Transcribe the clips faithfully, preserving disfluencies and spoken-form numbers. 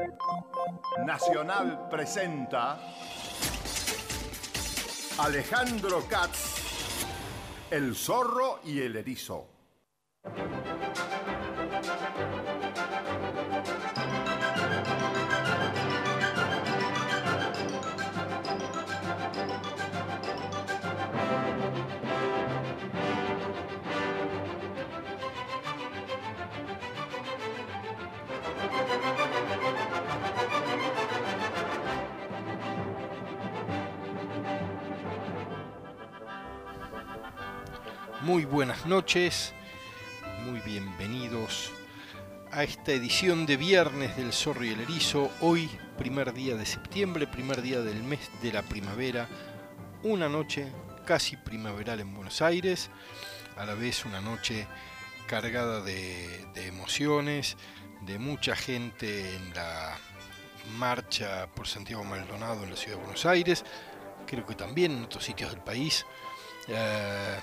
Nacional presenta Alejandro Katz, El zorro y el erizo. Muy buenas noches, muy bienvenidos a esta edición de viernes del Zorro y el Erizo. Hoy, primer día de septiembre, primer día del mes de la primavera, una noche casi primaveral en Buenos Aires, a la vez una noche cargada de, de emociones, de mucha gente en la marcha por Santiago Maldonado en la ciudad de Buenos Aires, creo que también en otros sitios del país. Eh,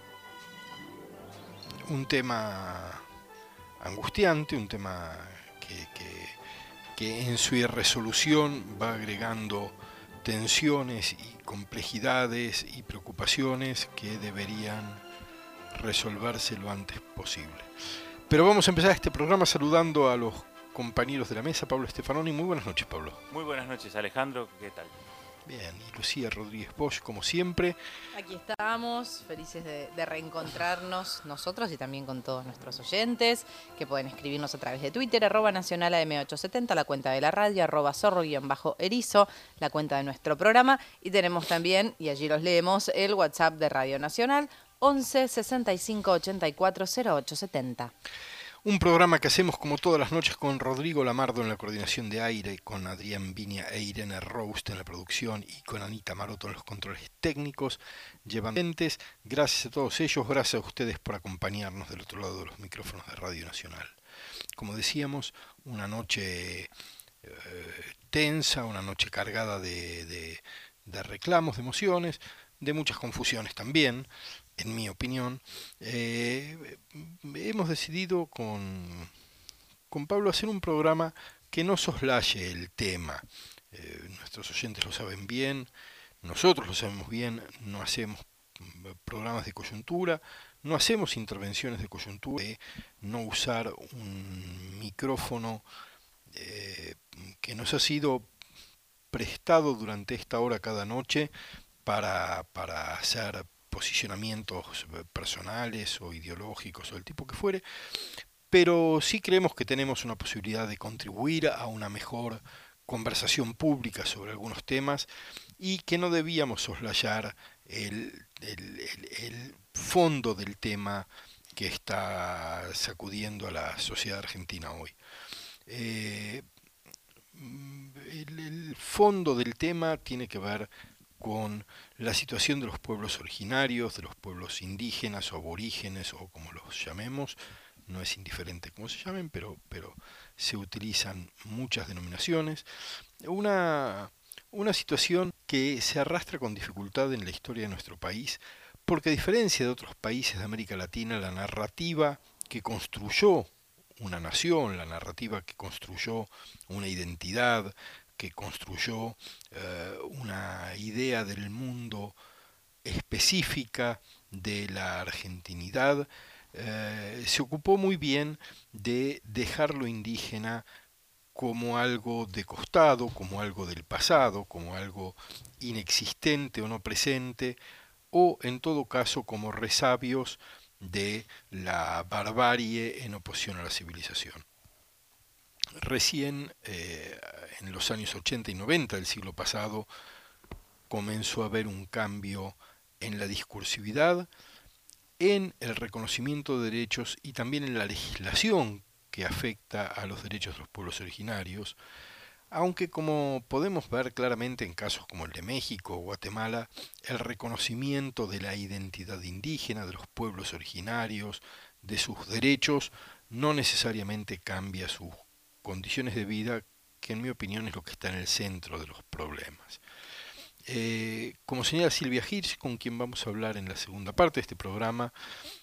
un tema angustiante, un tema que, que, que en su irresolución va agregando tensiones y complejidades y preocupaciones que deberían resolverse lo antes posible. Pero vamos a empezar este programa saludando a los compañeros de la mesa. Pablo Stefanoni, muy buenas noches, Pablo. Muy buenas noches, Alejandro, ¿qué tal? Bien, y Lucía Rodríguez Bosch, como siempre. Aquí estamos, felices de, de reencontrarnos nosotros y también con todos nuestros oyentes, que pueden escribirnos a través de Twitter, arroba nacional A M ochocientos setenta, la cuenta de la radio, arroba zorro-erizo, la cuenta de nuestro programa, y tenemos también, y allí los leemos, el WhatsApp de Radio Nacional, once sesenta y cinco ochenta y cuatro cero ocho setenta. Un programa que hacemos como todas las noches con Rodrigo Lamardo en la coordinación de aire, con Adrián Viña e Irene Roust en la producción y con Anita Maroto en los controles técnicos. Llevantes, gracias a todos ellos, gracias a ustedes por acompañarnos del otro lado de los micrófonos de Radio Nacional. Como decíamos, una noche eh, tensa, una noche cargada de, de, de reclamos, de emociones, de muchas confusiones también. En mi opinión, eh, hemos decidido con, con Pablo hacer un programa que no soslaye el tema. Eh, nuestros oyentes lo saben bien, nosotros lo sabemos bien, no hacemos programas de coyuntura, no hacemos intervenciones de coyuntura, de no usar un micrófono eh, que nos ha sido prestado durante esta hora cada noche para, para hacer posicionamientos personales o ideológicos o del tipo que fuere, pero sí creemos que tenemos una posibilidad de contribuir a una mejor conversación pública sobre algunos temas y que no debíamos soslayar el, el, el, el fondo del tema que está sacudiendo a la sociedad argentina hoy. Eh, el, el fondo del tema tiene que ver con la situación de los pueblos originarios, de los pueblos indígenas o aborígenes o como los llamemos, no es indiferente cómo se llamen, pero, pero se utilizan muchas denominaciones. Una, una situación que se arrastra con dificultad en la historia de nuestro país, porque a diferencia de otros países de América Latina, la narrativa que construyó una nación, la narrativa que construyó una identidad, que construyó eh, una idea del mundo específica de la argentinidad, eh, se ocupó muy bien de dejar lo indígena como algo de costado, como algo del pasado, como algo inexistente o no presente, o en todo caso como resabios de la barbarie en oposición a la civilización. Recién eh, en los años ochenta y noventa del siglo pasado comenzó a haber un cambio en la discursividad, en el reconocimiento de derechos y también en la legislación que afecta a los derechos de los pueblos originarios, aunque como podemos ver claramente en casos como el de México o Guatemala, el reconocimiento de la identidad indígena, de los pueblos originarios, de sus derechos, no necesariamente cambia sus condiciones de vida, que en mi opinión es lo que está en el centro de los problemas. Eh, como señala Silvia Hirsch, con quien vamos a hablar en la segunda parte de este programa,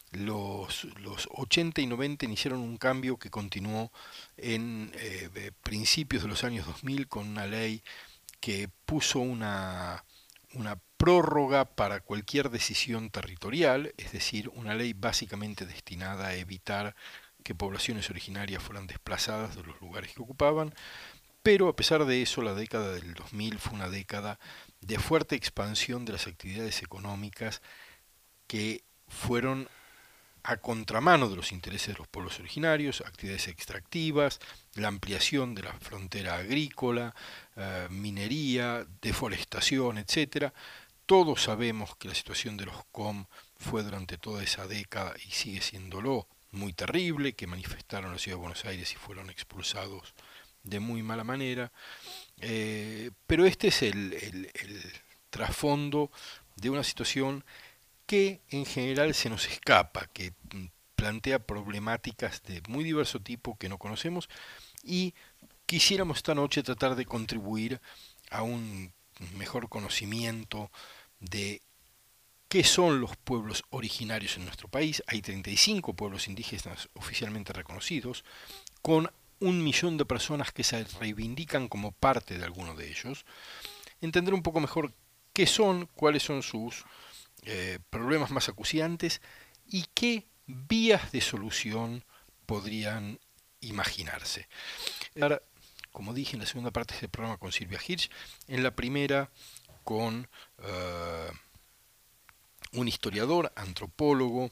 los, los ochenta y noventa iniciaron un cambio que continuó en eh, principios de los años dos mil con una ley que puso una, una prórroga para cualquier decisión territorial, es decir, una ley básicamente destinada a evitar que poblaciones originarias fueran desplazadas de los lugares que ocupaban, pero a pesar de eso la década del dos mil fue una década de fuerte expansión de las actividades económicas que fueron a contramano de los intereses de los pueblos originarios, actividades extractivas, la ampliación de la frontera agrícola, eh, minería, deforestación, etcétera. Todos sabemos que la situación de los C O M fue durante toda esa década y sigue siéndolo muy terrible, que manifestaron en la ciudad de Buenos Aires y fueron expulsados de muy mala manera, eh, pero este es el, el, el trasfondo de una situación que en general se nos escapa, que plantea problemáticas de muy diverso tipo que no conocemos, y quisiéramos esta noche tratar de contribuir a un mejor conocimiento de qué son los pueblos originarios en nuestro país. Hay treinta y cinco pueblos indígenas oficialmente reconocidos, con un millón de personas que se reivindican como parte de alguno de ellos. Entender un poco mejor qué son, cuáles son sus eh, problemas más acuciantes y qué vías de solución podrían imaginarse. Ahora, como dije en la segunda parte de este programa con Silvia Hirsch, en la primera con uh, un historiador, antropólogo,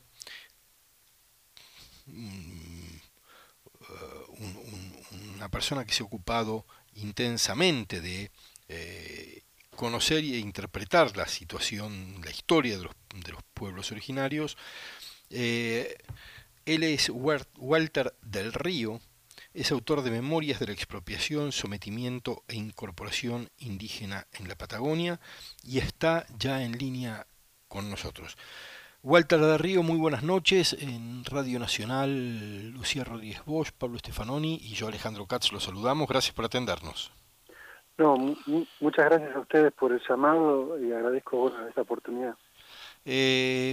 un, uh, un, un, una persona que se ha ocupado intensamente de eh, conocer e interpretar la situación, la historia de los, de los pueblos originarios. Eh, él es Walter del Río, es autor de Memorias de la expropiación, sometimiento e incorporación indígena en la Patagonia y está ya en línea con nosotros. Walter del Río, muy buenas noches. En Radio Nacional, Lucía Rodríguez Bosch, Pablo Stefanoni y yo, Alejandro Katz, los saludamos. Gracias por atendernos. No, muchas gracias a ustedes por el llamado y agradezco bueno, esta oportunidad. Eh,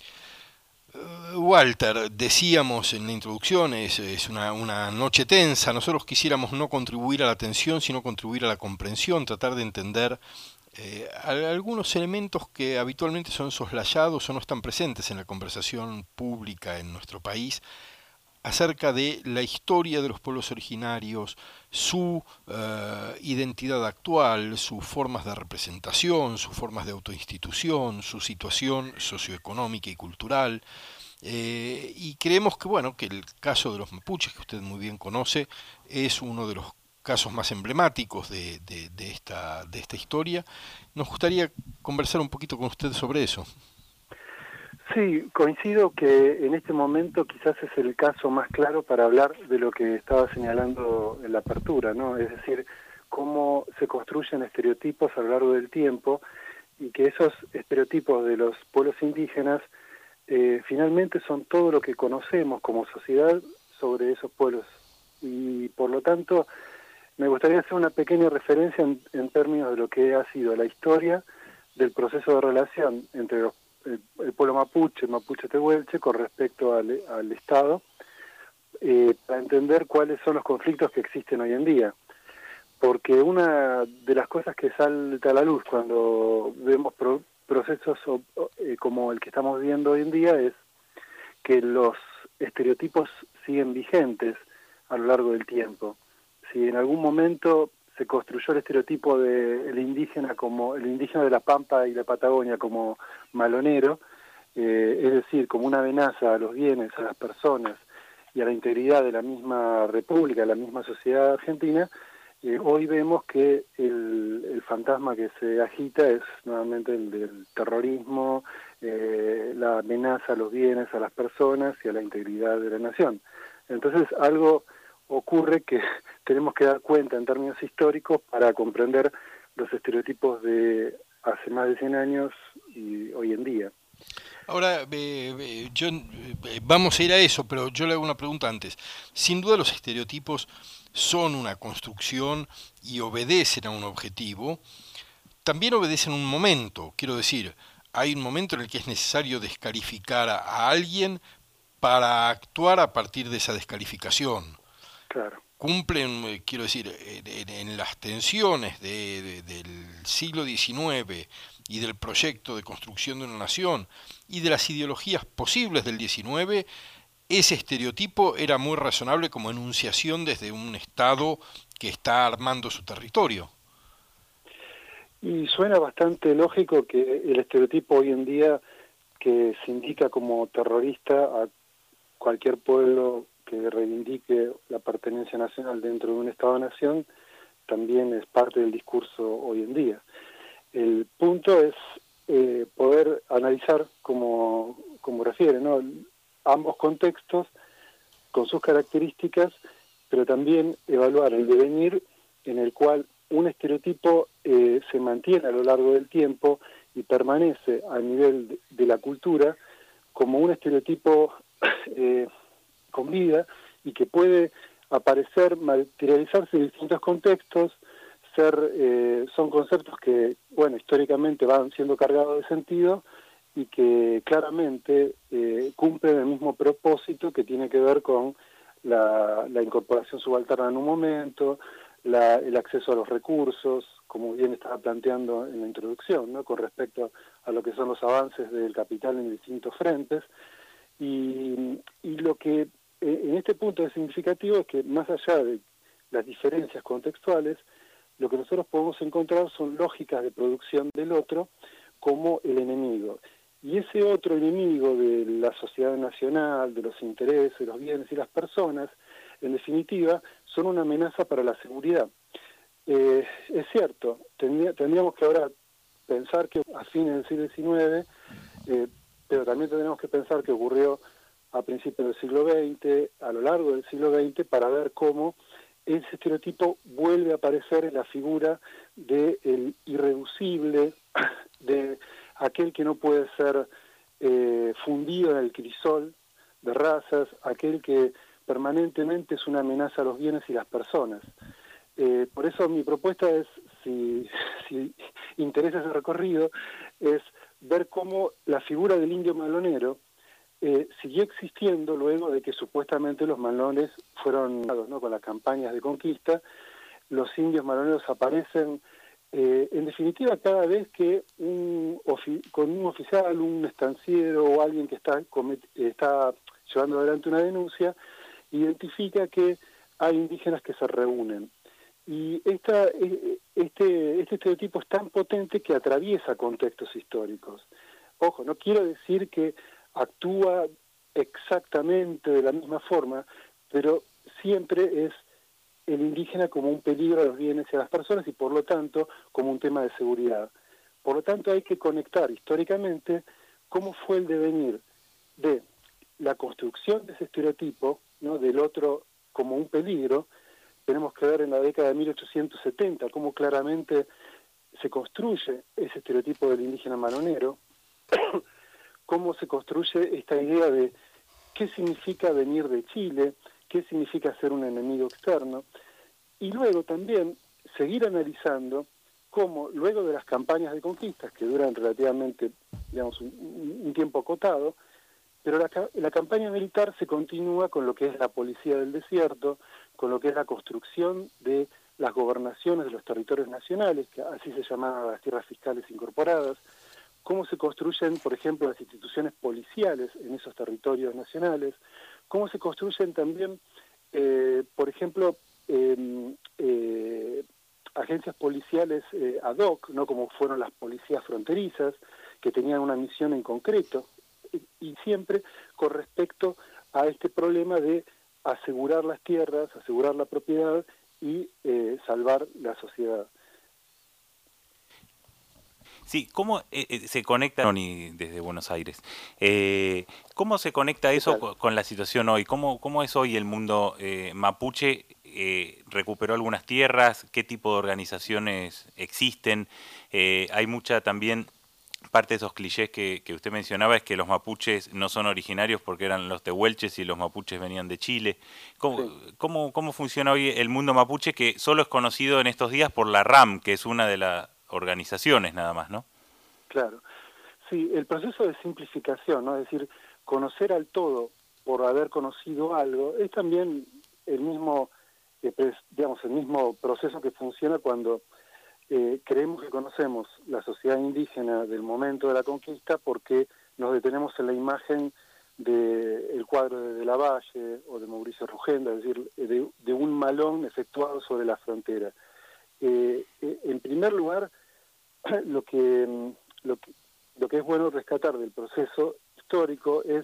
Walter, decíamos en la introducción, es, es una, una noche tensa. Nosotros quisiéramos no contribuir a la tensión, sino contribuir a la comprensión, tratar de entender eh, algunos elementos que habitualmente son soslayados o no están presentes en la conversación pública en nuestro país, acerca de la historia de los pueblos originarios, su uh, identidad actual, sus formas de representación, sus formas de autoinstitución, su situación socioeconómica y cultural. Eh, y creemos que, bueno, que el caso de los mapuches, que usted muy bien conoce, es uno de los casos más emblemáticos de, de, de, esta, de esta historia. Nos gustaría conversar un poquito con usted sobre eso. Sí, coincido que en este momento quizás es el caso más claro para hablar de lo que estaba señalando en la apertura, ¿no? Es decir, cómo se construyen estereotipos a lo largo del tiempo y que esos estereotipos de los pueblos indígenas eh, finalmente son todo lo que conocemos como sociedad sobre esos pueblos. Y por lo tanto, me gustaría hacer una pequeña referencia en, en términos de lo que ha sido la historia del proceso de relación entre los El, el pueblo mapuche, el mapuche tehuelche, con respecto al, al Estado, eh, para entender cuáles son los conflictos que existen hoy en día. Porque una de las cosas que salta a la luz cuando vemos pro, procesos o, eh, como el que estamos viendo hoy en día es que los estereotipos siguen vigentes a lo largo del tiempo. Si en algún momento se construyó el estereotipo de el indígena como el indígena de la Pampa y la Patagonia como malonero, eh, es decir, como una amenaza a los bienes, a las personas y a la integridad de la misma república, de la misma sociedad argentina, eh, hoy vemos que el, el fantasma que se agita es nuevamente el del terrorismo, eh, la amenaza a los bienes, a las personas y a la integridad de la nación. Entonces algo ocurre que tenemos que dar cuenta en términos históricos para comprender los estereotipos de hace más de cien años y hoy en día. Ahora, eh, yo, eh, vamos a ir a eso, pero yo le hago una pregunta antes. Sin duda los estereotipos son una construcción y obedecen a un objetivo. También obedecen a un momento, quiero decir, hay un momento en el que es necesario descalificar a, a alguien para actuar a partir de esa descalificación. Claro. Cumplen, eh, quiero decir, en, en las tensiones de, de, del siglo diecinueve y del proyecto de construcción de una nación y de las ideologías posibles del diecinueve, ese estereotipo era muy razonable como enunciación desde un Estado que está armando su territorio. Y suena bastante lógico que el estereotipo hoy en día que se indica como terrorista a cualquier pueblo que reivindique la pertenencia nacional dentro de un Estado-nación también es parte del discurso hoy en día. El punto es eh, poder analizar, como, como refiere, ¿no?, ambos contextos con sus características, pero también evaluar el devenir en el cual un estereotipo eh, se mantiene a lo largo del tiempo y permanece a nivel de, de la cultura como un estereotipo eh, con vida y que puede aparecer, materializarse en distintos contextos, ser eh, son conceptos que, bueno, históricamente van siendo cargados de sentido y que claramente eh, cumplen el mismo propósito que tiene que ver con la, la incorporación subalterna en un momento, la, el acceso a los recursos, como bien estaba planteando en la introducción, ¿no?, con respecto a lo que son los avances del capital en distintos frentes. Y, y lo que eh, en este punto es significativo es que más allá de las diferencias contextuales, lo que nosotros podemos encontrar son lógicas de producción del otro como el enemigo. Y ese otro enemigo de la sociedad nacional, de los intereses, los bienes y las personas, en definitiva, son una amenaza para la seguridad. Eh, es cierto, tendría, tendríamos que ahora pensar que a fines del siglo diecinueve, eh, pero también tendríamos que pensar que ocurrió a principios del siglo veinte, a lo largo del siglo veinte, para ver cómo ese estereotipo vuelve a aparecer en la figura del irreducible, de aquel que no puede ser eh, fundido en el crisol de razas, aquel que permanentemente es una amenaza a los bienes y las personas. Eh, por eso mi propuesta es, si, si interesa ese recorrido, es ver cómo la figura del indio malonero eh, siguió existiendo luego de que supuestamente los malones fueron, ¿no?, con las campañas de conquista. Los indios maloneros aparecen, eh, en definitiva, cada vez que un con un oficial, un estanciero o alguien que está, está llevando adelante una denuncia, identifica que hay indígenas que se reúnen. Y esta, este, este estereotipo es tan potente que atraviesa contextos históricos. Ojo, no quiero decir que actúa exactamente de la misma forma, pero siempre es el indígena como un peligro a los bienes y a las personas y por lo tanto como un tema de seguridad. Por lo tanto hay que conectar históricamente cómo fue el devenir de la construcción de ese estereotipo, ¿no?, del otro como un peligro. Tenemos que ver en la década de mil ochocientos setenta cómo claramente se construye ese estereotipo del indígena malonero, cómo se construye esta idea de qué significa venir de Chile, qué significa ser un enemigo externo, y luego también seguir analizando cómo luego de las campañas de conquistas, que duran relativamente, digamos, un, un tiempo acotado, pero la, la campaña militar se continúa con lo que es la policía del desierto, con lo que es la construcción de las gobernaciones de los territorios nacionales, que así se llamaban las tierras fiscales incorporadas, cómo se construyen, por ejemplo, las instituciones policiales en esos territorios nacionales, cómo se construyen también, eh, por ejemplo, eh, eh, agencias policiales eh, ad hoc, ¿no?, como fueron las policías fronterizas, que tenían una misión en concreto, y, y siempre con respecto a este problema de asegurar las tierras, asegurar la propiedad y eh, salvar la sociedad. Sí, ¿cómo eh, eh, se conecta, Tony, desde Buenos Aires? Eh, ¿Cómo se conecta eso con, con la situación hoy? ¿Cómo, cómo es hoy el mundo eh, mapuche? Eh, ¿Recuperó algunas tierras? ¿Qué tipo de organizaciones existen? Eh, hay mucha también, parte de esos clichés que, que usted mencionaba, es que los mapuches no son originarios porque eran los tehuelches y los mapuches venían de Chile. ¿Cómo, sí. cómo, cómo funciona hoy el mundo mapuche, que solo es conocido en estos días por la RAM, que es una de las organizaciones nada más, ¿no? Claro. Sí, el proceso de simplificación, ¿no? Es decir, conocer al todo por haber conocido algo, es también el mismo, eh, pues, digamos, el mismo proceso que funciona cuando eh, creemos que conocemos la sociedad indígena del momento de la conquista porque nos detenemos en la imagen del cuadro de De la Valle o de Mauricio Rugenda, es decir, de, de un malón efectuado sobre la frontera. Eh, eh, en primer lugar, lo que, lo que lo que es bueno rescatar del proceso histórico es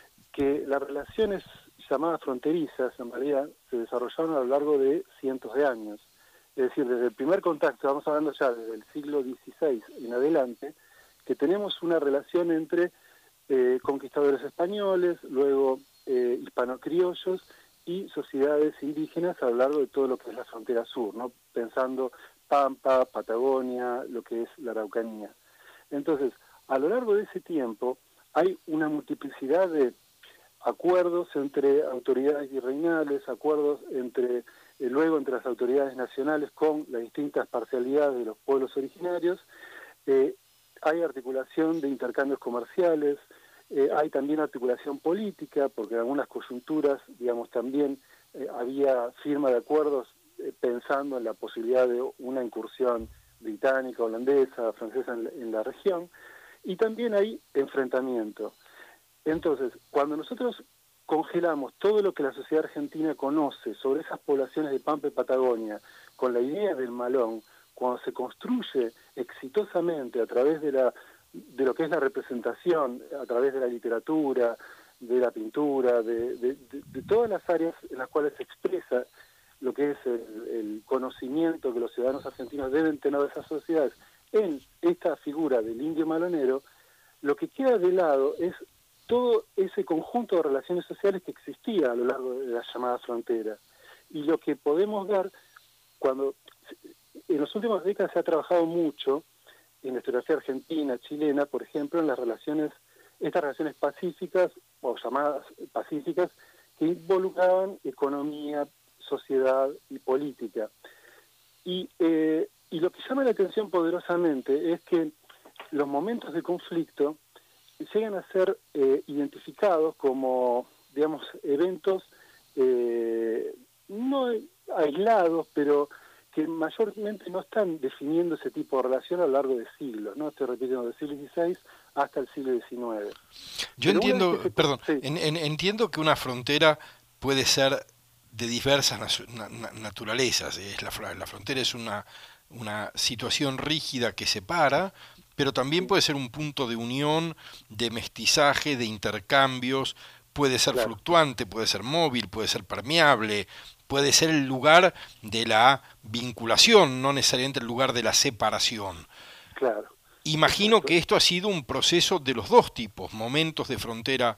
que las relaciones llamadas fronterizas en realidad se desarrollaron a lo largo de cientos de años. Es decir, desde el primer contacto, estamos hablando ya desde el siglo dieciséis en adelante, que tenemos una relación entre eh, conquistadores españoles, luego eh, hispano-criollos y sociedades indígenas a lo largo de todo lo que es la frontera sur, ¿no? Pensando Pampa, Patagonia, lo que es la Araucanía. Entonces, a lo largo de ese tiempo hay una multiplicidad de acuerdos entre autoridades virreinales, acuerdos entre eh, luego entre las autoridades nacionales con las distintas parcialidades de los pueblos originarios, eh, hay articulación de intercambios comerciales, eh, hay también articulación política, porque en algunas coyunturas, digamos, también eh, había firma de acuerdos eh, pensando en la posibilidad de una incursión británica, holandesa, francesa en la, en la región, y también hay enfrentamiento. Entonces, cuando nosotros congelamos todo lo que la sociedad argentina conoce sobre esas poblaciones de Pampa y Patagonia, con la idea del malón, cuando se construye exitosamente a través de, la, de lo que es la representación, a través de la literatura, de la pintura, de, de, de, de todas las áreas en las cuales se expresa lo que es el, el conocimiento que los ciudadanos argentinos deben tener de esas sociedades, en esta figura del indio malonero, lo que queda de lado es todo ese conjunto de relaciones sociales que existía a lo largo de la llamada frontera. Y lo que podemos ver, cuando en las últimas décadas se ha trabajado mucho en la historiografía argentina, chilena, por ejemplo, en las relaciones, estas relaciones pacíficas, o llamadas pacíficas, que involucraban economía, sociedad y política. Y eh, Y lo que llama la atención poderosamente es que los momentos de conflicto llegan a ser eh, identificados como, digamos, eventos eh, no aislados, pero que mayormente no están definiendo ese tipo de relación a lo largo de siglos, ¿no? Estoy repitiendo, del siglo dieciséis hasta el siglo diecinueve. Yo Pero entiendo, se... perdón, sí. en, en, entiendo que una frontera puede ser de diversas na, na, naturalezas. Es la, la frontera es una una situación rígida que separa, pero también puede ser un punto de unión, de mestizaje, de intercambios, puede ser Claro. fluctuante, puede ser móvil, puede ser permeable, puede ser el lugar de la vinculación, no necesariamente el lugar de la separación. Claro. Imagino Exacto. que esto ha sido un proceso de los dos tipos, momentos de frontera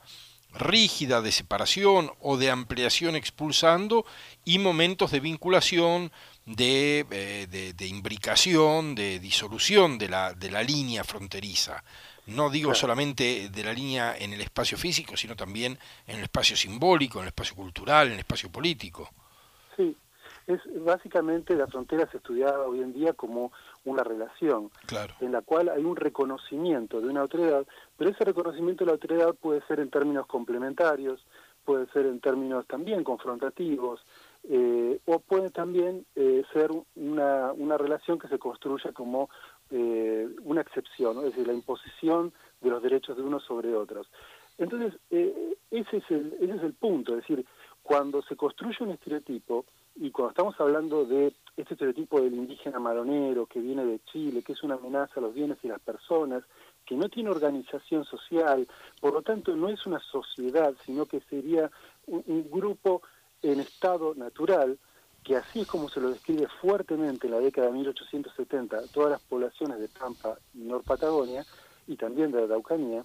rígida de separación o de ampliación expulsando y momentos de vinculación, de, eh, de, de imbricación, de disolución de la, de la línea fronteriza. No digo Claro. solamente de la línea en el espacio físico, sino también en el espacio simbólico, en el espacio cultural, en el espacio político. Sí, es básicamente la frontera es estudiada hoy en día como una relación, claro, en la cual hay un reconocimiento de una autoridad, pero ese reconocimiento de la autoridad puede ser en términos complementarios, puede ser en términos también confrontativos, eh, o puede también eh, ser una, una relación que se construye como eh, una excepción, ¿no? Es decir, la imposición de los derechos de unos sobre otros. Entonces, eh, ese, es el, ese es el punto, es decir, cuando se construye un estereotipo, y cuando estamos hablando de este estereotipo del indígena malonero que viene de Chile, que es una amenaza a los bienes y las personas, que no tiene organización social, por lo tanto no es una sociedad, sino que sería un, un grupo en estado natural, que así es como se lo describe fuertemente en la década de mil ochocientos setenta todas las poblaciones de Pampa y Nor Patagonia, y también de la Araucanía,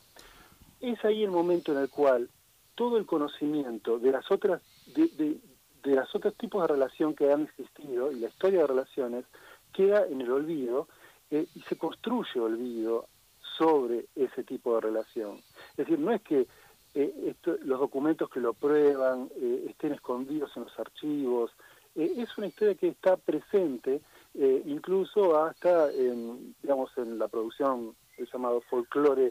es ahí el momento en el cual todo el conocimiento de las otras de, de, de los otros tipos de relación que han existido y la historia de relaciones queda en el olvido eh, y se construye olvido sobre ese tipo de relación. Es decir, no es que eh, esto, los documentos que lo prueban eh, estén escondidos en los archivos, eh, es una historia que está presente eh, incluso hasta en, digamos, en la producción el llamado folclore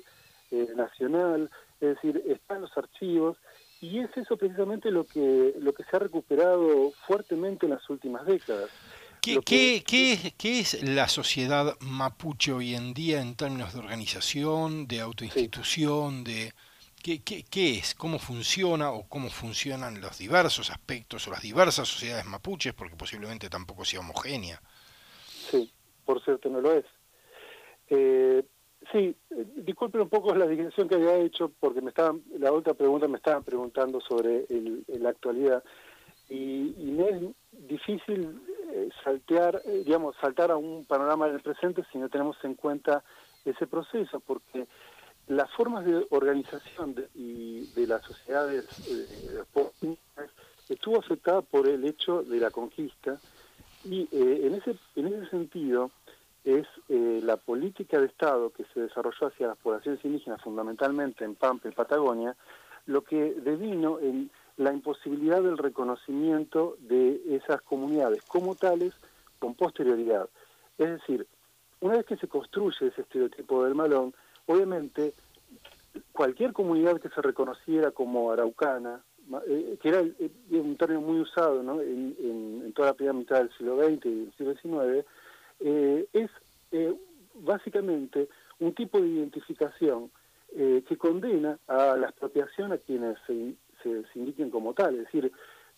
eh, nacional, es decir, está en los archivos, y es eso precisamente lo que, lo que se ha recuperado fuertemente en las últimas décadas. ¿Qué, que... ¿qué, qué, ¿Qué es la sociedad mapuche hoy en día en términos de organización, de autoinstitución, sí. de qué, qué, qué es, cómo funciona o cómo funcionan los diversos aspectos o las diversas sociedades mapuches, porque posiblemente tampoco sea homogénea? Sí, por cierto no lo es. Eh, sí, disculpen un poco la digresión que había hecho, porque me estaban, la otra pregunta me estaban preguntando sobre el, la actualidad, y, y me es difícil eh, saltear, eh, digamos, saltar a un panorama del presente si no tenemos en cuenta ese proceso, porque las formas de organización de, y de las sociedades eh, estuvo afectada por el hecho de la conquista, y eh, en ese en ese sentido es eh, la política de Estado que se desarrolló hacia las poblaciones indígenas, fundamentalmente en Pampa y Patagonia, lo que devino en la imposibilidad del reconocimiento de esas comunidades como tales con posterioridad. Es decir, una vez que se construye ese estereotipo del malón, obviamente cualquier comunidad que se reconociera como araucana, eh, que era eh, un término muy usado, ¿no?, en, en, en toda la primera mitad del siglo veinte y del siglo diecinueve, eh, es eh, básicamente un tipo de identificación eh, que condena a la expropiación a quienes se, se, se indiquen como tal. Es decir,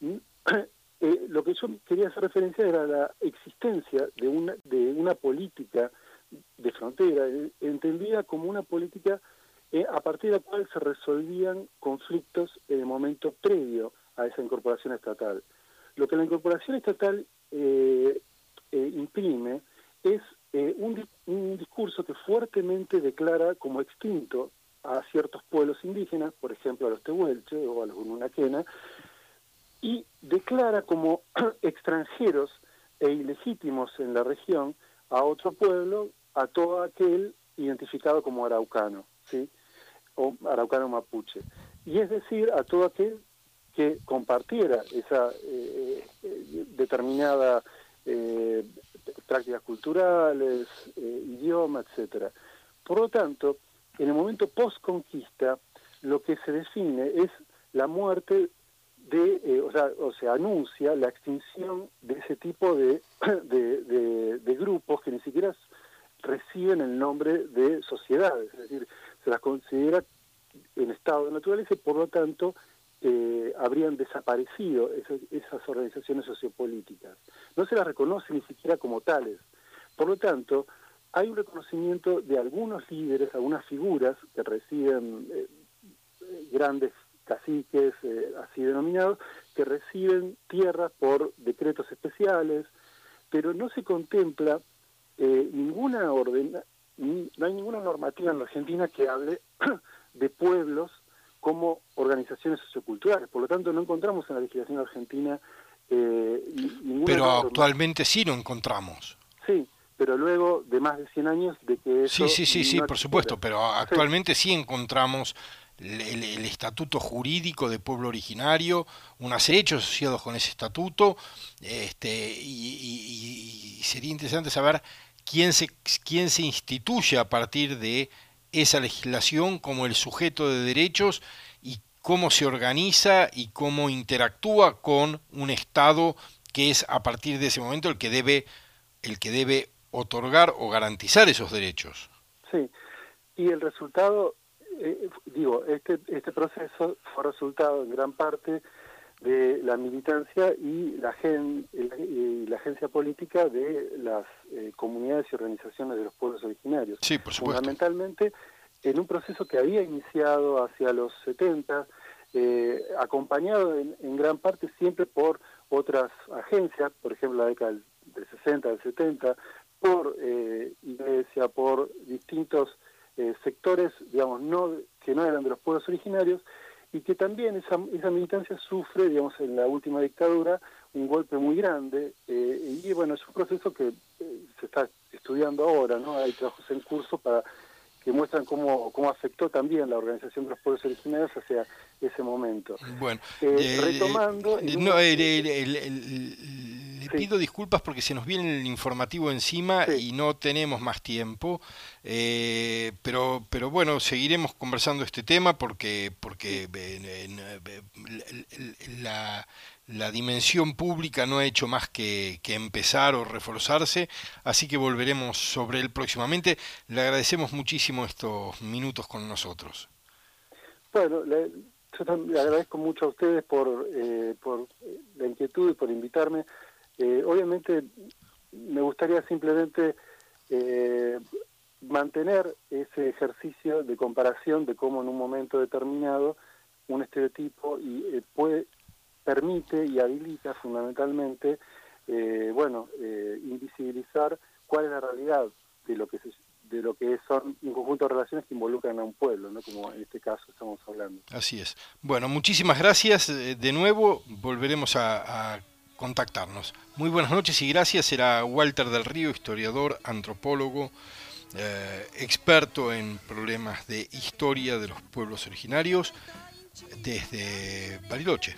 eh, lo que yo quería hacer referencia era la existencia de una, de una política de frontera, eh, entendida como una política eh, a partir de la cual se resolvían conflictos en el momento previo a esa incorporación estatal. Lo que la incorporación estatal eh, eh, imprime es eh, un, un discurso que fuertemente declara como extinto a ciertos pueblos indígenas, por ejemplo a los tehuelche o a los ununaquena, y declara como extranjeros e ilegítimos en la región a otro pueblo, a todo aquel identificado como araucano, ¿sí?, o araucano mapuche, y es decir, a todo aquel que compartiera esa eh, eh, determinada eh, prácticas culturales, eh, idioma, etcétera. Por lo tanto, en el momento post-conquista, lo que se define es la muerte de, eh, o sea, o se anuncia la extinción de ese tipo de, de, de, de grupos que ni siquiera reciben el nombre de sociedades, es decir, se las considera en estado de naturaleza y por lo tanto eh, habrían desaparecido esas, esas organizaciones sociopolíticas. No se las reconoce ni siquiera como tales. Por lo tanto, hay un reconocimiento de algunos líderes, algunas figuras que reciben eh, grandes caciques, eh, así denominados, que reciben tierras por decretos especiales, pero no se contempla eh, ninguna orden, no hay ninguna normativa en la Argentina que hable de pueblos como organizaciones socioculturales. Por lo tanto, no encontramos en la legislación argentina eh, ninguna Pero norma. actualmente sí lo encontramos. Sí, pero luego de más de cien años de que eso... Sí, sí, sí, sí, no por supuesto, pero actualmente sí, sí encontramos el, el, el estatuto jurídico de pueblo originario, una serie de hechos asociados con ese estatuto, este, y, y, y sería interesante saber quién se, quién se instituye a partir de esa legislación como el sujeto de derechos y cómo se organiza y cómo interactúa con un Estado que es a partir de ese momento el que debe, el que debe otorgar o garantizar esos derechos. Sí, y el resultado, eh, digo, este, este proceso fue resultado en gran parte de la militancia y la, gen, y la agencia política de las eh, comunidades y organizaciones de los pueblos originarios. Sí, por supuesto. Fundamentalmente en un proceso que había iniciado hacia los setenta, eh, acompañado en, en gran parte siempre por otras agencias, por ejemplo la década del sesenta, del setenta, por eh, iglesia, por distintos eh, sectores, digamos, no que no eran de los pueblos originarios, y que también esa, esa militancia sufre, digamos, en la última dictadura, un golpe muy grande, eh, y bueno, es un proceso que eh, se está estudiando ahora, ¿no? Hay trabajos en curso para que muestran cómo, cómo afectó también la organización de los pueblos originarios hacia ese momento. Bueno, eh, eh, retomando... eh, no, eh, eh, eh, le sí. pido disculpas porque se nos viene el informativo encima sí. y no tenemos más tiempo, eh, pero pero bueno, seguiremos conversando este tema porque porque eh, eh, la, la dimensión pública no ha hecho más que, que empezar o reforzarse, así que volveremos sobre él próximamente. Le agradecemos muchísimo estos minutos con nosotros. Bueno, le, yo también le agradezco mucho a ustedes por, eh, por la inquietud y por invitarme. Eh, obviamente me gustaría simplemente eh, mantener ese ejercicio de comparación de cómo en un momento determinado un estereotipo y, eh, puede, permite y habilita fundamentalmente eh, bueno, eh, invisibilizar cuál es la realidad de lo que se de lo que son un conjunto de relaciones que involucran a un pueblo, ¿no? Como en este caso estamos hablando. Así es. Bueno, muchísimas gracias. De nuevo volveremos a, a contactarnos. Muy buenas noches y gracias. Era Walter del Río, historiador, antropólogo, eh, experto en problemas de historia de los pueblos originarios desde Bariloche.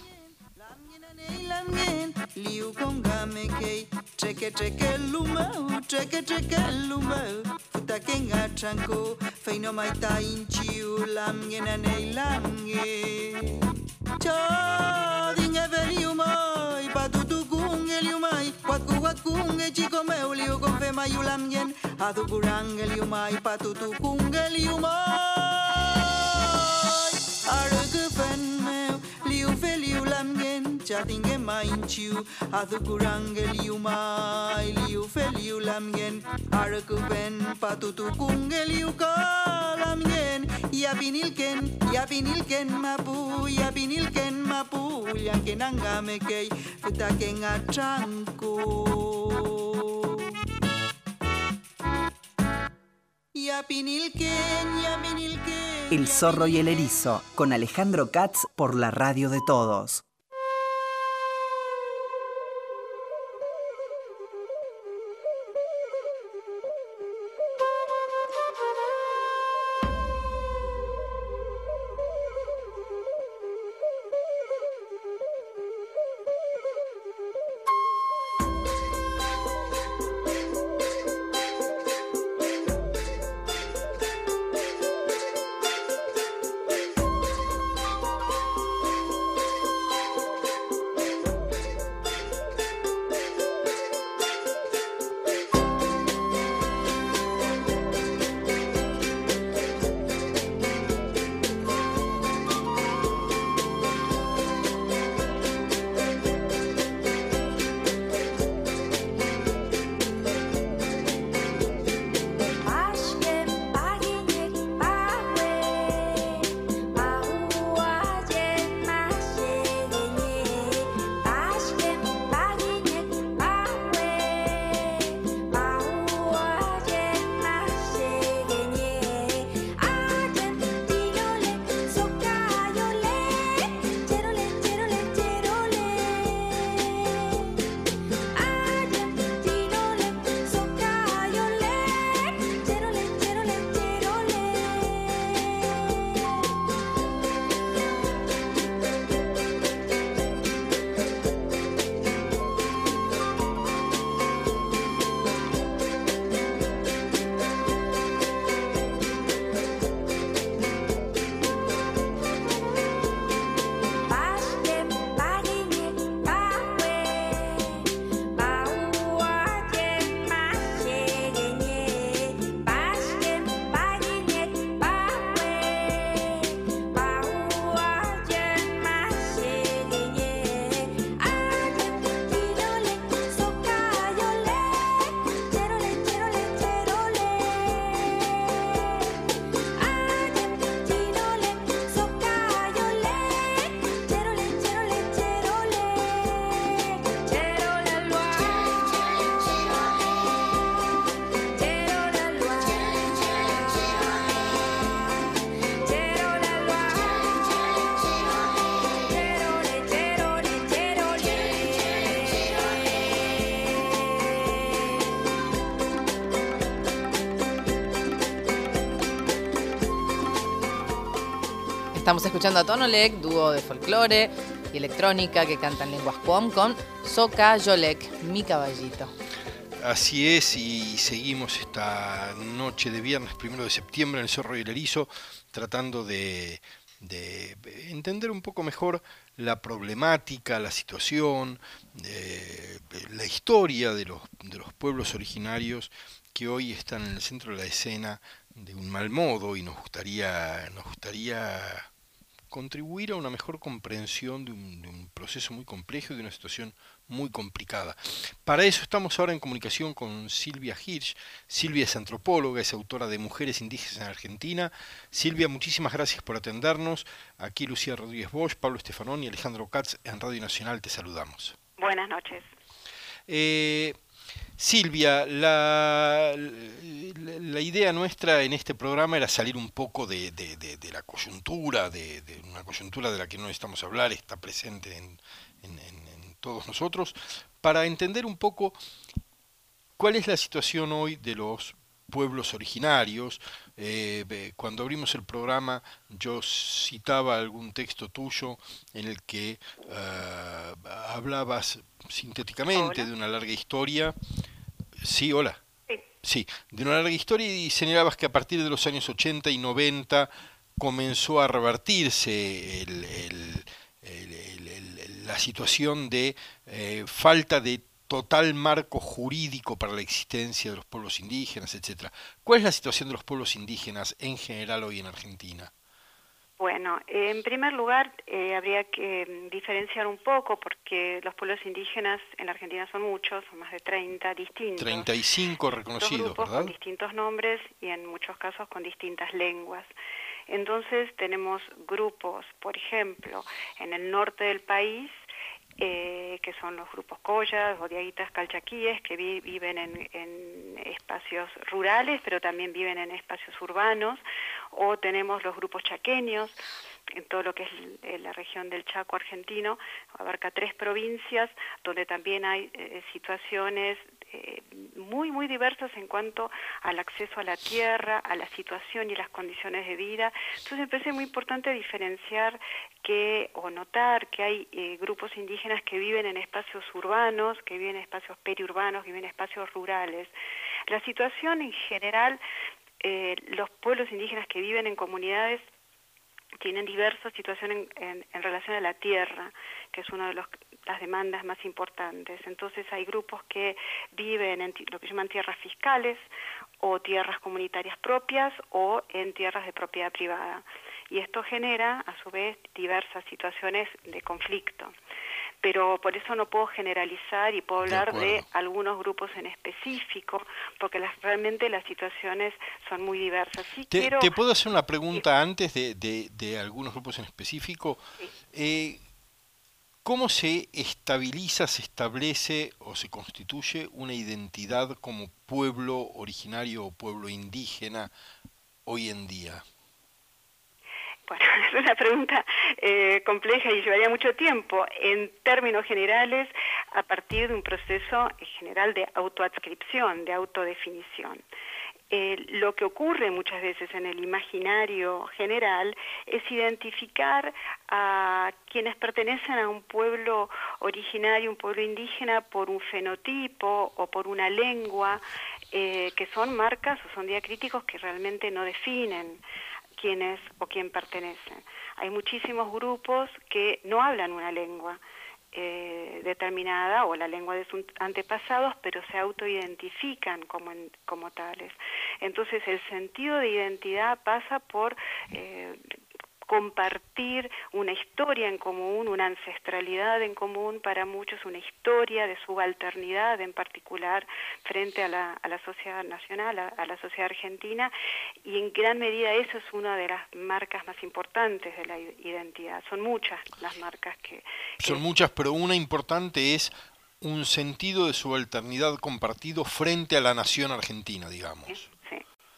Liu konga mekei, treke treke lumau, treke treke lumau, futa kenga tranco, feino maita inchiu, lam ngena nei lange. Cho dinga veliu mai, patutu kunge liu mai, waku wakunge chico meu liu con fe mayu lam ngen, adukurange liu mai, patutu kunge liu mai. Arge fen meu, liu fe liu lam ngen, chatinge mainchiu, adukurange liu mai, liu fe liu lam ngen, arge fen patutu kunge liu ka lam ngen, yapinilken, yapinilken mapu, yapinilken mapu, yanken angamekei, futaken atranco. El zorro y el erizo, con Alejandro Katz por la radio de todos. Estamos escuchando a Tonolec, dúo de folclore y electrónica que cantan lenguas cuom con Soca Yolek, mi caballito. Así es, y seguimos esta noche de viernes primero de septiembre en el Zorro y el Erizo, tratando de, de entender un poco mejor la problemática, la situación, eh, la historia de los, de los pueblos originarios que hoy están en el centro de la escena de un mal modo, y nos gustaría, nos gustaría contribuir a una mejor comprensión de un, de un proceso muy complejo y de una situación muy complicada. Para eso estamos ahora en comunicación con Silvia Hirsch. Silvia es antropóloga, es autora de Mujeres Indígenas en Argentina. Silvia, muchísimas gracias por atendernos. Aquí Lucía Rodríguez Bosch, Pablo Estefanón y Alejandro Katz en Radio Nacional te saludamos. Buenas noches. Eh, Silvia, la, la, la idea nuestra en este programa era salir un poco de, de, de, de la coyuntura, de, de una coyuntura de la que no necesitamos hablar, está presente en, en, en, en todos nosotros, para entender un poco cuál es la situación hoy de los pueblos originarios. Eh, cuando abrimos el programa yo citaba algún texto tuyo en el que uh, hablabas sintéticamente hola. de una larga historia. Sí, hola. Sí. Sí, de una larga historia, y señalabas que a partir de los años ochenta y noventa comenzó a revertirse el, el, el, el, el, la situación de eh, falta de total marco jurídico para la existencia de los pueblos indígenas, etcétera. ¿Cuál es la situación de los pueblos indígenas en general hoy en Argentina? Bueno, en primer lugar eh, habría que diferenciar un poco, porque los pueblos indígenas en la Argentina son muchos, son más de treinta distintos. treinta y cinco reconocidos, grupos, ¿verdad? Con distintos nombres y en muchos casos con distintas lenguas. Entonces tenemos grupos, por ejemplo, en el norte del país, Eh, que son los grupos collas, odiaguitas, calchaquíes, que vi, viven en, en espacios rurales, pero también viven en espacios urbanos, o tenemos los grupos chaqueños, en todo lo que es la región del Chaco argentino, abarca tres provincias, donde también hay eh, situaciones eh, muy, muy diversas en cuanto al acceso a la tierra, a la situación y las condiciones de vida. Entonces me parece muy importante diferenciar que, o notar que hay eh, grupos indígenas que viven en espacios urbanos, que viven en espacios periurbanos, que viven en espacios rurales. La situación en general, eh, los pueblos indígenas que viven en comunidades tienen diversas situaciones en, en, en relación a la tierra, que es una de los, las demandas más importantes. Entonces hay grupos que viven en lo que llaman tierras fiscales, o tierras comunitarias propias, o en tierras de propiedad privada. Y esto genera, a su vez, diversas situaciones de conflicto. Pero por eso no puedo generalizar y puedo hablar de, de algunos grupos en específico, porque las, realmente las situaciones son muy diversas. Sí, te, quiero... ¿Te puedo hacer una pregunta sí. antes de, de, de algunos grupos en específico? Sí. Eh, ¿Cómo se estabiliza, se establece o se constituye una identidad como pueblo originario o pueblo indígena hoy en día? Bueno, es una pregunta eh, compleja y llevaría mucho tiempo. En términos generales, a partir de un proceso general de autoadscripción, de autodefinición. Eh, lo que ocurre muchas veces en el imaginario general es identificar a quienes pertenecen a un pueblo originario, un pueblo indígena, por un fenotipo o por una lengua, eh, que son marcas o son diacríticos que realmente no definen quién es o quién pertenece. Hay muchísimos grupos que no hablan una lengua eh, determinada o la lengua de sus antepasados, pero se autoidentifican como, en, como tales. Entonces el sentido de identidad pasa por eh, compartir una historia en común, una ancestralidad en común, para muchos una historia de subalternidad en particular frente a la, a la sociedad nacional, a, a la sociedad argentina, y en gran medida eso es una de las marcas más importantes de la identidad. Son muchas las marcas que... que Son muchas, pero una importante es un sentido de subalternidad compartido frente a la nación argentina, digamos. Sí, sí.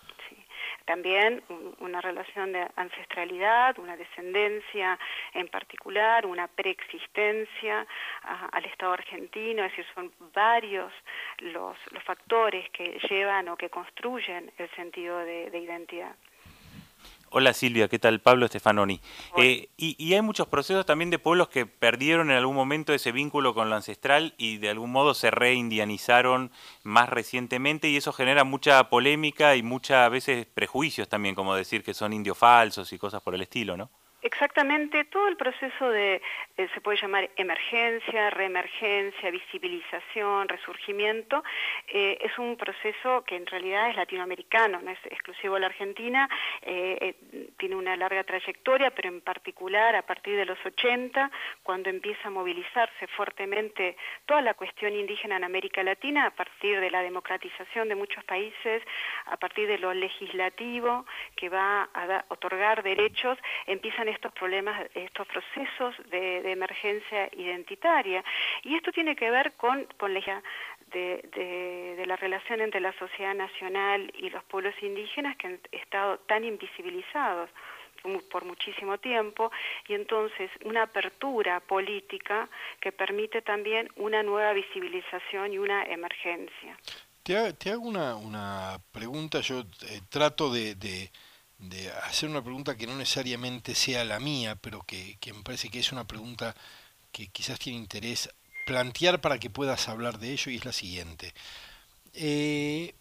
También una relación de ancestralidad, una descendencia en particular, una preexistencia a, al Estado argentino, es decir, son varios los, los factores que llevan o que construyen el sentido de, de identidad. Hola Silvia, ¿qué tal? Pablo Stefanoni. Eh, y, y hay muchos procesos también de pueblos que perdieron en algún momento ese vínculo con lo ancestral y de algún modo se reindianizaron más recientemente y eso genera mucha polémica y muchas veces prejuicios también, como decir que son indios falsos y cosas por el estilo, ¿no? Exactamente, todo el proceso de, eh, se puede llamar emergencia, reemergencia, visibilización, resurgimiento, eh, es un proceso que en realidad es latinoamericano, no es exclusivo de la Argentina, eh, eh, tiene una larga trayectoria, pero en particular a partir de los ochenta, cuando empieza a movilizarse fuertemente toda la cuestión indígena en América Latina, a partir de la democratización de muchos países, a partir de lo legislativo que va a da, otorgar derechos, empiezan estos problemas, estos procesos de, de emergencia identitaria. Y esto tiene que ver con, con la de, de, de la relación entre la sociedad nacional y los pueblos indígenas que han estado tan invisibilizados por muchísimo tiempo, y entonces una apertura política que permite también una nueva visibilización y una emergencia. Te hago, te hago una, una pregunta, yo eh, trato de... de... de hacer una pregunta que no necesariamente sea la mía, pero que, que me parece que es una pregunta que quizás tiene interés plantear para que puedas hablar de ello, y es la siguiente. Eh,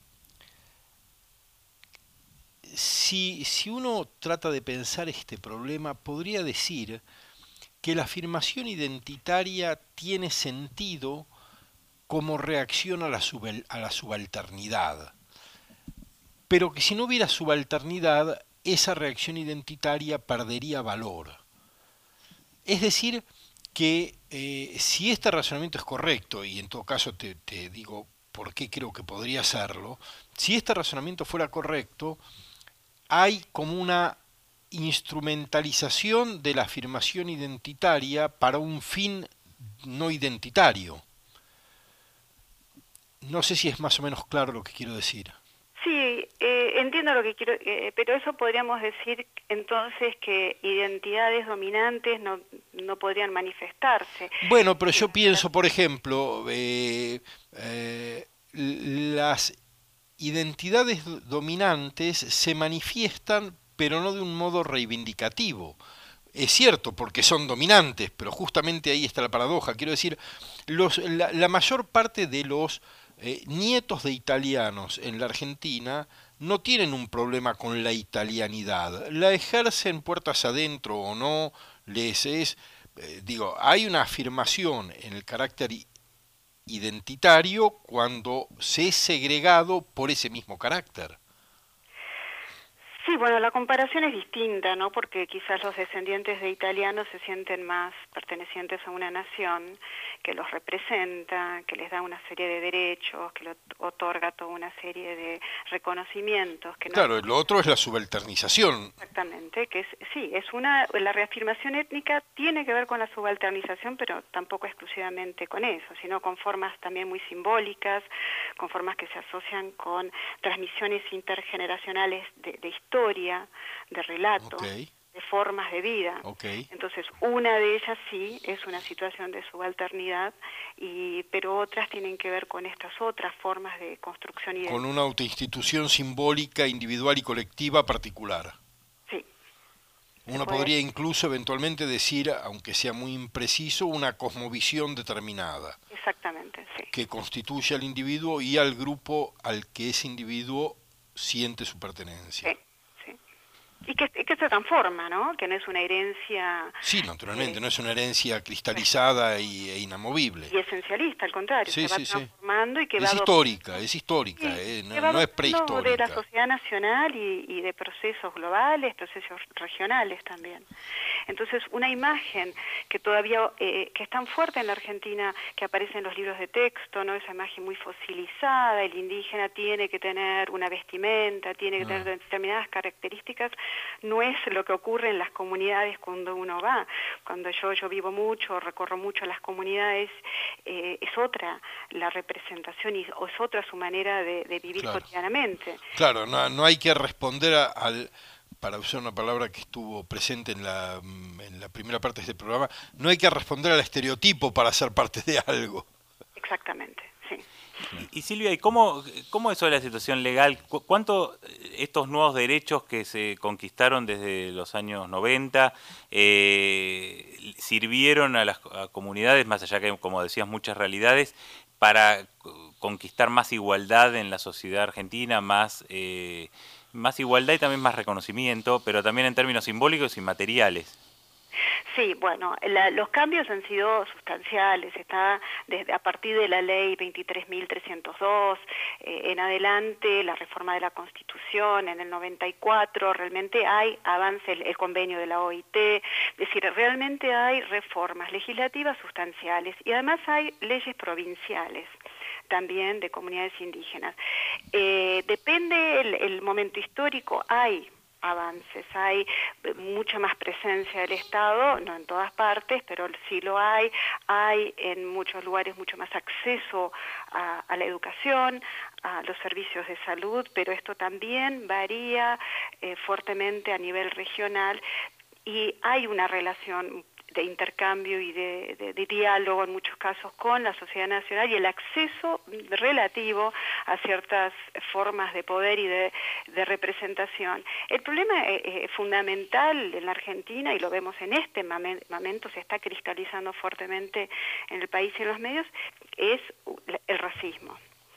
si, si uno trata de pensar este problema, podría decir que la afirmación identitaria tiene sentido como reacción a la, sub, a la subalternidad, pero que si no hubiera subalternidad, esa reacción identitaria perdería valor. Es decir, que eh, si este razonamiento es correcto, y en todo caso te, te digo por qué creo que podría serlo, si este razonamiento fuera correcto, hay como una instrumentalización de la afirmación identitaria para un fin no identitario. No sé si es más o menos claro lo que quiero decir. Sí, eh, entiendo lo que quiero, eh, pero eso podríamos decir entonces que identidades dominantes no, no podrían manifestarse. Bueno, pero yo pienso, por ejemplo, eh, eh, las identidades dominantes se manifiestan, pero no de un modo reivindicativo. Es cierto, porque son dominantes, pero justamente ahí está la paradoja. Quiero decir, los, la, la mayor parte de los Eh, nietos de italianos en la Argentina no tienen un problema con la italianidad, la ejercen puertas adentro o no, les es, eh, digo, hay una afirmación en el carácter identitario cuando se es segregado por ese mismo carácter. Sí, bueno, la comparación es distinta, ¿no? Porque quizás los descendientes de italianos se sienten más pertenecientes a una nación que los representa, que les da una serie de derechos, que le otorga toda una serie de reconocimientos. Que no... Claro, lo otro es la subalternización. Exactamente, que es, sí, es una, la reafirmación étnica tiene que ver con la subalternización, pero tampoco exclusivamente con eso, sino con formas también muy simbólicas, con formas que se asocian con transmisiones intergeneracionales de, de historia, de relato, okay, de formas de vida. Okay. Entonces, una de ellas sí es una situación de subalternidad, y, pero otras tienen que ver con estas otras formas de construcción identitaria. Con una autoinstitución simbólica, individual y colectiva particular. Sí. Uno podría incluso eventualmente decir, aunque sea muy impreciso, una cosmovisión determinada. Exactamente, sí. Que constituye al individuo y al grupo al que ese individuo siente su pertenencia. Sí. Y que, que se transforma, ¿no? Que no es una herencia... Sí, naturalmente, eh, no es una herencia cristalizada y, e inamovible. Y esencialista, al contrario, sí, se va sí, transformando sí. y que es va... histórica, es histórica, sí, eh, no, va no es prehistórica. De la sociedad nacional y, y de procesos globales, procesos regionales también. Entonces, una imagen que todavía, eh, que es tan fuerte en la Argentina, que aparece en los libros de texto, ¿no? Esa imagen muy fosilizada, el indígena tiene que tener una vestimenta, tiene que ah. tener determinadas características, no es lo que ocurre en las comunidades cuando uno va. Cuando yo, yo vivo mucho, recorro mucho las comunidades, eh, es otra la representación y es otra su manera de, de vivir claro. cotidianamente. Claro, no, no hay que responder a, al... para usar una palabra que estuvo presente en la, en la primera parte de este programa, no hay que responder al estereotipo para ser parte de algo. Exactamente, sí. Y, y Silvia, ¿y cómo, cómo eso de la situación legal? ¿Cuánto estos nuevos derechos que se conquistaron desde los años noventa eh, sirvieron a las a comunidades, más allá que, como decías, muchas realidades, para conquistar más igualdad en la sociedad argentina, más, eh, más igualdad y también más reconocimiento, pero también en términos simbólicos y materiales. Sí, bueno, la, los cambios han sido sustanciales. Está desde a partir de la ley veintitrés mil trescientos dos eh, en adelante, la reforma de la Constitución en el noventa y cuatro, realmente hay avance, el, el convenio de la O I T, es decir, realmente hay reformas legislativas sustanciales y además hay leyes provinciales también de comunidades indígenas. Eh, depende el, el momento histórico, hay avances, hay mucha más presencia del Estado, no en todas partes, pero sí lo hay, hay en muchos lugares mucho más acceso a, a la educación, a los servicios de salud, pero esto también varía eh, fuertemente a nivel regional y hay una relación de intercambio y de, de, de diálogo en muchos casos con la sociedad nacional y el acceso relativo a ciertas formas de poder y de, de representación. El problema eh, fundamental en la Argentina, y lo vemos en este momento, se está cristalizando fuertemente en el país y en los medios, es el racismo.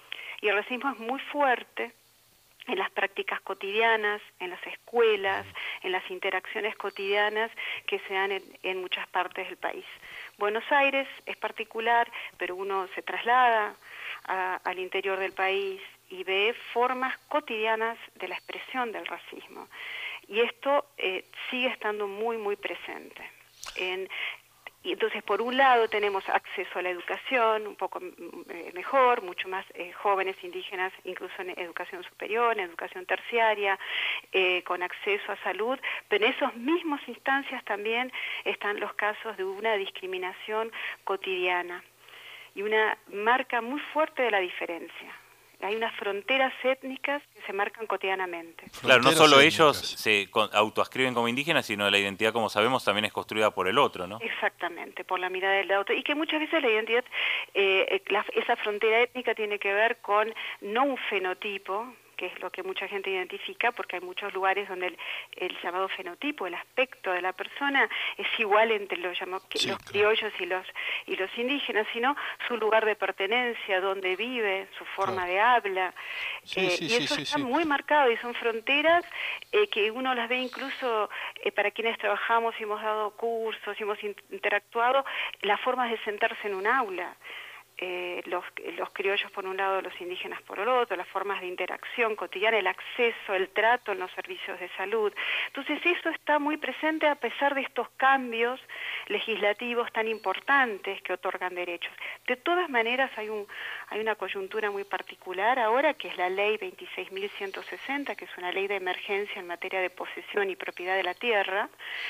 Y el racismo es muy fuerte en las prácticas cotidianas, en las escuelas, en las interacciones cotidianas que se dan en, en muchas partes del país. Buenos Aires es particular, pero uno se traslada a, al interior del país y ve formas cotidianas de la expresión del racismo. Y esto eh, sigue estando muy, muy presente. En, Y entonces, por un lado, tenemos acceso a la educación un poco eh, mejor, mucho más eh, jóvenes indígenas, incluso en educación superior, en educación terciaria, eh, con acceso a salud, pero en esos mismos instancias también están los casos de una discriminación cotidiana y una marca muy fuerte de la diferencia. Hay unas fronteras étnicas que se marcan cotidianamente. Claro, no Fronteras solo étnicas. ellos se con- autoascriben como indígenas, sino la identidad, como sabemos, también es construida por el otro, ¿no? Exactamente, por la mirada del otro. Y que muchas veces la identidad, eh, la, esa frontera étnica tiene que ver con no un fenotipo, que es lo que mucha gente identifica, porque hay muchos lugares donde el, el llamado fenotipo, el aspecto de la persona, es igual entre los, llamo, Sí, los claro. criollos y los y los indígenas, sino su lugar de pertenencia, donde vive, su forma Claro. de habla. Sí, Eh, sí, y sí, eso sí, está sí. muy marcado y son fronteras eh, que uno las ve incluso eh, para quienes trabajamos y hemos dado cursos y hemos in- interactuado, las formas de sentarse en un aula. Eh, los, los criollos por un lado, los indígenas por el otro, las formas de interacción cotidiana, el acceso, el trato en los servicios de salud. Entonces eso está muy presente a pesar de estos cambios legislativos tan importantes que otorgan derechos. De todas maneras hay, un, hay una coyuntura muy particular ahora, que es la ley veintiséis mil ciento sesenta, que es una ley de emergencia en materia de posesión y propiedad de la tierra,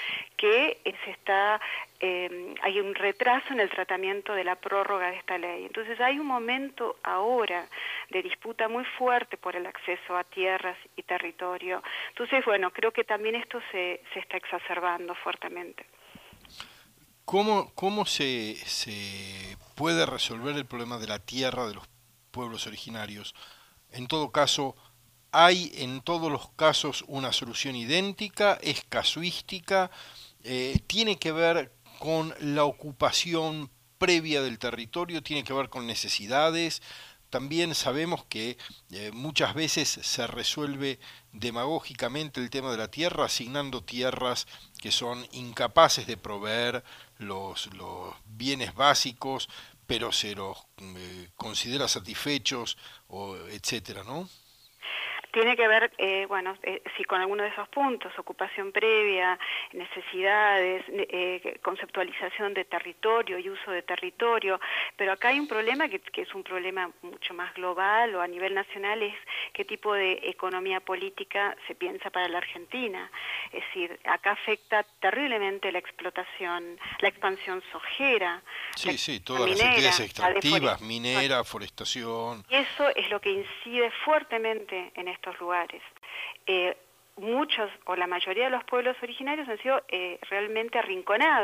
que eh, se está, eh, hay un retraso en el tratamiento de la prórroga de esta ley. Entonces hay un momento ahora de disputa muy fuerte por el acceso a tierras y territorio. Entonces, bueno, creo que también esto se, se está exacerbando fuertemente. ¿Cómo, cómo se, se puede resolver el problema de la tierra de los pueblos originarios? En todo caso, ¿hay en todos los casos una solución idéntica? ¿Es casuística? Eh, ¿Tiene que ver con la ocupación previa del territorio? ¿Tiene que ver con necesidades? También sabemos que eh, muchas veces se resuelve demagógicamente el tema de la tierra, asignando tierras que son incapaces de proveer los, los bienes básicos, pero se los eh, considera satisfechos, o etcétera, ¿no? Tiene que ver, eh, bueno, eh, sí, con alguno de esos puntos, ocupación previa, necesidades, eh, conceptualización de territorio y uso de territorio, pero acá hay un problema que, que es un problema mucho más global o a nivel nacional, es qué tipo de economía política se piensa para la Argentina. Es decir, acá afecta terriblemente la explotación, la expansión sojera, Sí, la sí, todas las minera, actividades la extractivas, deforestación. minera, forestación. Y eso es lo que incide fuertemente en estos lugares. Eh, muchos o la mayoría de los pueblos originarios han sido eh, realmente arrinconados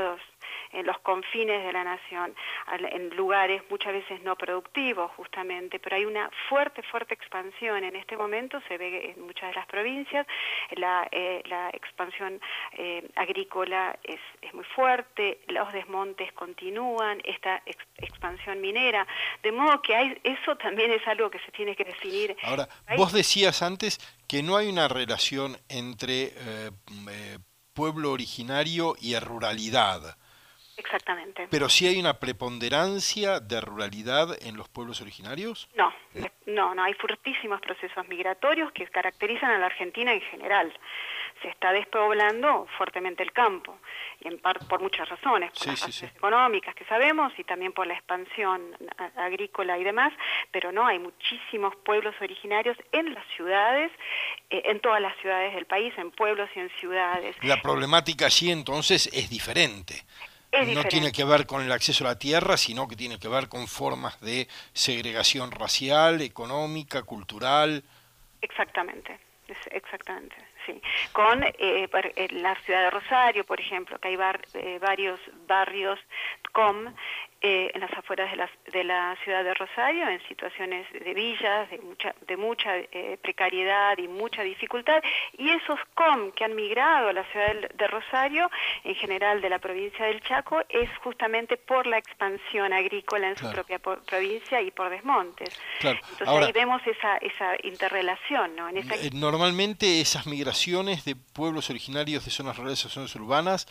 en los confines de la nación, en lugares muchas veces no productivos justamente, pero hay una fuerte, fuerte expansión. En este momento se ve en muchas de las provincias, la, eh, la expansión eh, agrícola es, es muy fuerte, los desmontes continúan, esta ex, expansión minera, de modo que hay, eso también es algo que se tiene que definir. Ahora, vos decías antes que no hay una relación entre eh, eh, pueblo originario y ruralidad. Exactamente. ¿Pero sí hay una preponderancia de ruralidad en los pueblos originarios? No, no, no, hay fortísimos procesos migratorios que caracterizan a la Argentina en general. Se está despoblando fuertemente el campo, y en parte por muchas razones, por sí, las sí, razones sí. económicas que sabemos y también por la expansión agrícola y demás, pero no, hay muchísimos pueblos originarios en las ciudades, eh, en todas las ciudades del país, en pueblos y en ciudades. La problemática allí entonces es diferente. Es no diferente. tiene que ver con el acceso a la tierra, sino que tiene que ver con formas de segregación racial, económica, cultural. Exactamente, exactamente, sí. Con eh, en la ciudad de Rosario, por ejemplo, que hay bar, eh, varios barrios C O M eh, en las afueras de la, de la ciudad de Rosario, en situaciones de villas, de mucha, de mucha eh, precariedad y mucha dificultad, y esos C O M que han migrado a la ciudad de Rosario, en general de la provincia del Chaco, es justamente por la expansión agrícola en Claro. su propia por, provincia y por desmontes. Claro. Entonces Ahora, ahí vemos esa, esa interrelación, ¿no? En esa... eh, normalmente esas migraciones de pueblos originarios de zonas rurales a zonas urbanas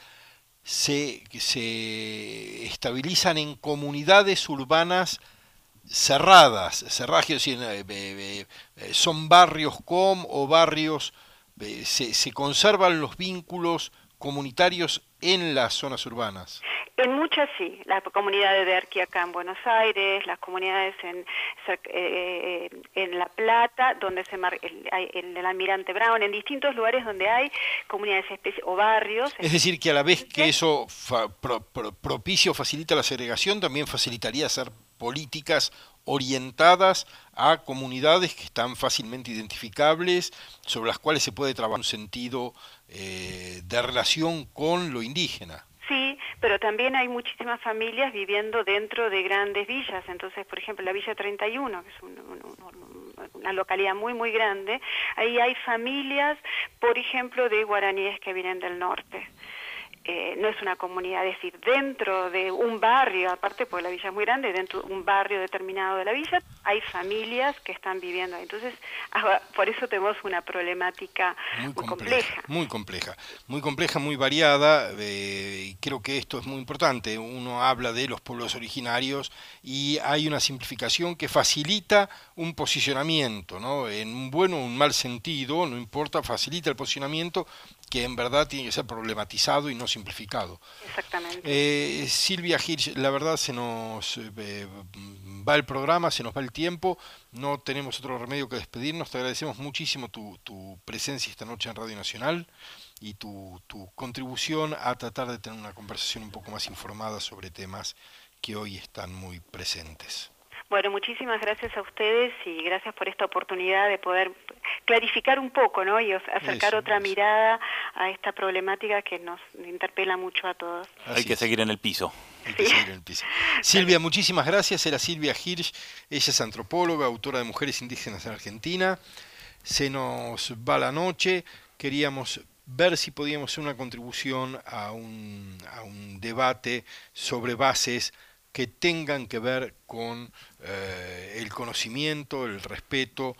se, se estabilizan en comunidades urbanas cerradas, cerradas, quiero decir, eh, eh, eh, son barrios C O M o barrios, eh, se, se conservan los vínculos comunitarios en las zonas urbanas. En muchas sí, la comunidad de Derqui acá en Buenos Aires, las comunidades en, eh, en La Plata, donde se mar, el, el, el Almirante Brown, en distintos lugares donde hay comunidades o barrios. Es decir, que a la vez que eso fa, pro, pro, propicia o facilita la segregación, también facilitaría hacer políticas orientadas a comunidades que están fácilmente identificables, sobre las cuales se puede trabajar un sentido eh, de relación con lo indígena. Sí, pero también hay muchísimas familias viviendo dentro de grandes villas. Entonces, por ejemplo, la Villa treinta y uno, que es un, un, una localidad muy, muy grande, ahí hay familias, por ejemplo, de guaraníes que vienen del norte. Eh, no es una comunidad, es decir, dentro de un barrio, aparte porque la villa es muy grande, dentro de un barrio determinado de la villa, hay familias que están viviendo ahí. Entonces, por eso tenemos una problemática muy, muy compleja, compleja. Muy compleja, muy compleja, muy variada, eh, y creo que esto es muy importante. Uno habla de los pueblos originarios y hay una simplificación que facilita un posicionamiento, ¿no? En un buen o un mal sentido, no importa, facilita el posicionamiento, que en verdad tiene que ser problematizado y no simplificado. Exactamente. Eh, Silvia Hirsch, la verdad se nos eh, va el programa, se nos va el tiempo, no tenemos otro remedio que despedirnos. Te agradecemos muchísimo tu, tu presencia esta noche en Radio Nacional y tu, tu contribución a tratar de tener una conversación un poco más informada sobre temas que hoy están muy presentes. Bueno, muchísimas gracias a ustedes y gracias por esta oportunidad de poder clarificar un poco, ¿no? Y acercar eso, otra eso. mirada a esta problemática que nos interpela mucho a todos. Así Hay que es. seguir en el piso. Hay que sí. seguir en el piso. Silvia, muchísimas gracias. Era Silvia Hirsch, ella es antropóloga, autora de Mujeres Indígenas en Argentina. Se nos va la noche, queríamos ver si podíamos hacer una contribución a un, a un debate sobre bases que tengan que ver con eh, el conocimiento, el respeto,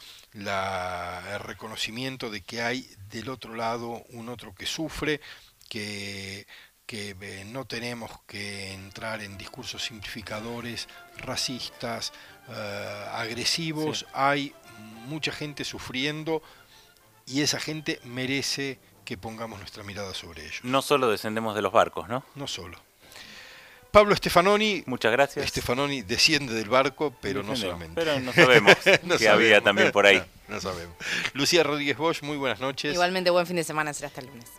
la, el reconocimiento de que hay del otro lado un otro que sufre, que, que eh, no tenemos que entrar en discursos simplificadores, racistas, eh, agresivos. Sí. Hay mucha gente sufriendo y esa gente merece que pongamos nuestra mirada sobre ellos. No solo descendemos de los barcos, ¿no? No solo. Pablo Stefanoni, muchas gracias. Stefanoni desciende del barco, pero no, no solamente. Pero no sabemos no que sabemos. había también por ahí. No, no sabemos. Lucía Rodríguez Bosch, muy buenas noches. Igualmente buen fin de semana, será hasta el lunes.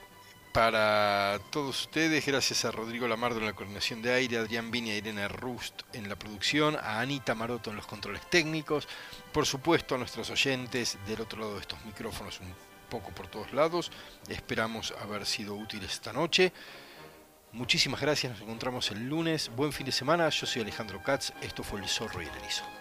Para todos ustedes, gracias a Rodrigo Lamardo en la coordinación de aire, a Adrián Viña y Irene Rust en la producción, a Anita Maroto en los controles técnicos, por supuesto a nuestros oyentes del otro lado de estos micrófonos un poco por todos lados. Esperamos haber sido útiles esta noche. Muchísimas gracias, nos encontramos el lunes. Buen fin de semana, yo soy Alejandro Katz, esto fue El Zorro y el Erizo.